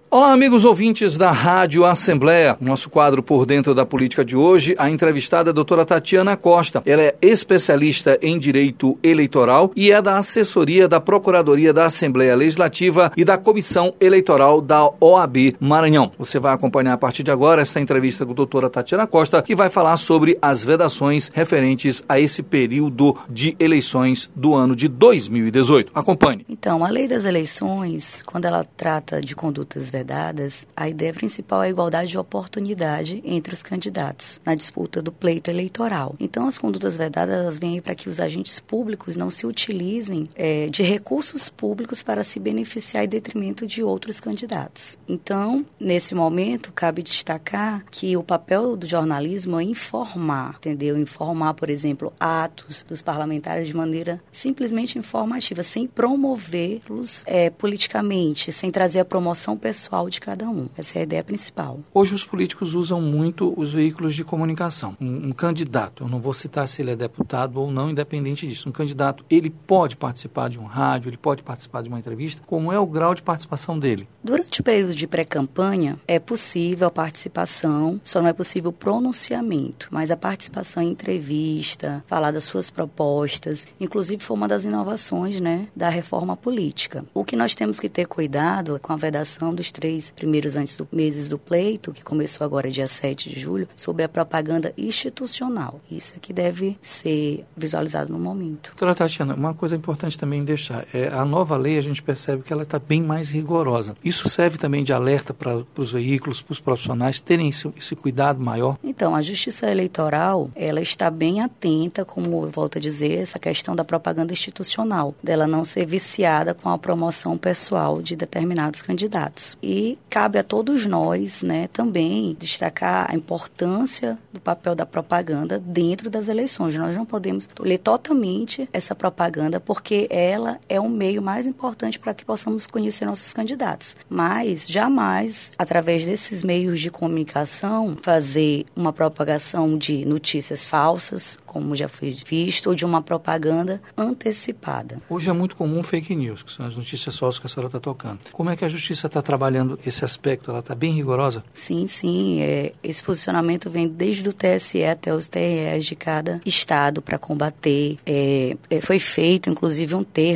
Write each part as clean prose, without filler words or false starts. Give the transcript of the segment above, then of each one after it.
Olá, amigos ouvintes da Rádio Assembleia. Nosso quadro Por Dentro da Política de hoje, a entrevistada é a doutora Tatiana Costa. Ela é especialista em Direito Eleitoral e é da assessoria da Procuradoria da Assembleia Legislativa e da Comissão Eleitoral da OAB Maranhão. Você vai acompanhar a partir de agora esta entrevista com a doutora Tatiana Costa, que vai falar sobre as vedações referentes a esse período de eleições do ano de 2018. Acompanhe. Então, a lei das eleições, quando ela trata de condutas vedadas, a ideia principal é a igualdade de oportunidade entre os candidatos na disputa do pleito eleitoral. Então, as condutas vedadas elas vêm para que os agentes públicos não se utilizem de recursos públicos para se beneficiar em detrimento de outros candidatos. Então, nesse momento, cabe destacar que o papel do jornalismo é informar, entendeu? Informar, por exemplo, atos dos parlamentares de maneira simplesmente informativa, sem promovê-los politicamente, sem trazer a promoção pessoal de cada um. Essa é a ideia principal. Hoje os políticos usam muito os veículos de comunicação. Um candidato, eu não vou citar se ele é deputado ou não, independente disso. Um candidato, ele pode participar de um rádio, ele pode participar de uma entrevista. Como é o grau de participação dele? Durante o período de pré-campanha, é possível a participação, só não é possível o pronunciamento, mas a participação em entrevista, falar das suas propostas, inclusive foi uma das inovações, da reforma política. O que nós temos que ter cuidado é com a vedação dos 3 primeiros meses do pleito, que começou agora dia 7 de julho, sobre a propaganda institucional. Isso é que deve ser visualizado no momento. Doutora Tatiana, uma coisa importante também deixar, a nova lei a gente percebe que ela está bem mais rigorosa. Isso serve também de alerta para os veículos, para os profissionais terem esse cuidado maior? Então, a Justiça Eleitoral, ela está bem atenta, como eu volto a dizer, essa questão da propaganda institucional, dela não ser viciada com a promoção pessoal de determinados candidatos. E cabe a todos nós, também destacar a importância do papel da propaganda dentro das eleições. Nós não podemos ler totalmente essa propaganda porque ela é o meio mais importante para que possamos conhecer nossos candidatos. Mas jamais, através desses meios de comunicação, fazer uma propagação de notícias falsas, como já foi visto, ou de uma propaganda antecipada. Hoje é muito comum fake news, que são as notícias falsas que a senhora está tocando. Como é que a Justiça está trabalhando esse aspecto? Ela está bem rigorosa? Sim. Esse posicionamento vem desde o TSE até os TREs de cada estado para combater. Foi feito, inclusive,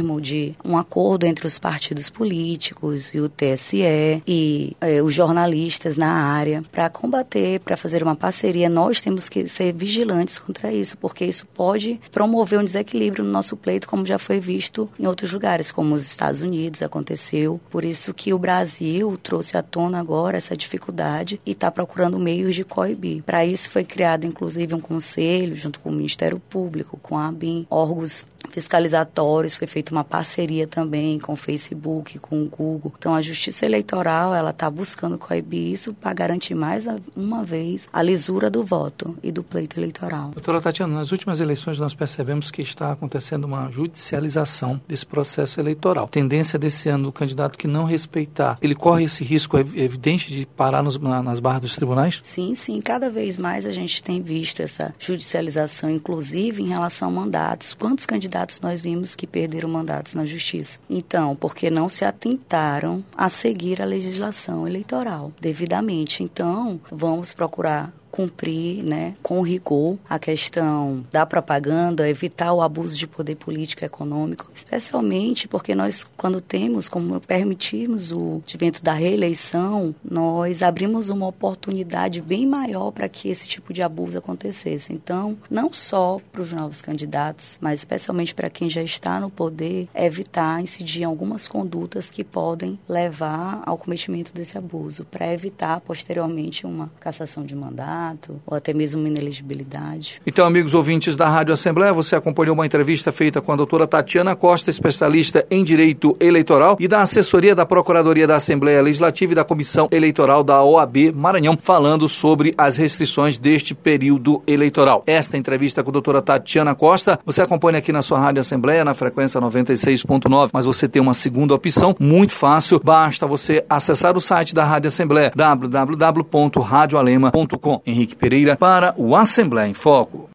um acordo entre os partidos políticos e o TSE e os jornalistas na área para combater, para fazer uma parceria. Nós temos que ser vigilantes contra isso, porque isso pode promover um desequilíbrio no nosso pleito, como já foi visto em outros lugares, como os Estados Unidos aconteceu. Por isso que o Brasil trouxe à tona agora essa dificuldade e está procurando meios de coibir. Para isso foi criado, inclusive, um conselho, junto com o Ministério Público, com a ABIN, órgãos fiscalizatórios, foi feita uma parceria também com o Facebook, com o Google. Então, a Justiça Eleitoral, ela está buscando coibir isso para garantir mais uma vez a lisura do voto e do pleito eleitoral. Doutora Tatiana, nas últimas eleições nós percebemos que está acontecendo uma judicialização desse processo eleitoral. A tendência desse ano do candidato que não respeitar, ele corre esse risco evidente de parar nas barras dos tribunais? Sim. Cada vez mais a gente tem visto essa judicialização, inclusive em relação a mandatos. Quantos candidatos nós vimos que perderam mandatos na justiça? Então, porque não se atentaram a seguir a legislação eleitoral devidamente. Então, vamos procurar cumprir, com rigor a questão da propaganda, evitar o abuso de poder político e econômico, especialmente porque nós, quando permitimos o advento da reeleição, nós abrimos uma oportunidade bem maior para que esse tipo de abuso acontecesse. Então, não só para os novos candidatos, mas especialmente para quem já está no poder, evitar incidir em algumas condutas que podem levar ao cometimento desse abuso, para evitar posteriormente uma cassação de mandato, ou até mesmo uma inelegibilidade. Então, amigos ouvintes da Rádio Assembleia, você acompanhou uma entrevista feita com a doutora Tatiana Costa, especialista em Direito Eleitoral e da assessoria da Procuradoria da Assembleia Legislativa e da Comissão Eleitoral da OAB Maranhão, falando sobre as restrições deste período eleitoral. Esta entrevista com a doutora Tatiana Costa, você acompanha aqui na sua Rádio Assembleia, na frequência 96.9, mas você tem uma segunda opção, muito fácil, basta você acessar o site da Rádio Assembleia, www.radioalema.com. Henrique Pereira para o Assembleia em Foco.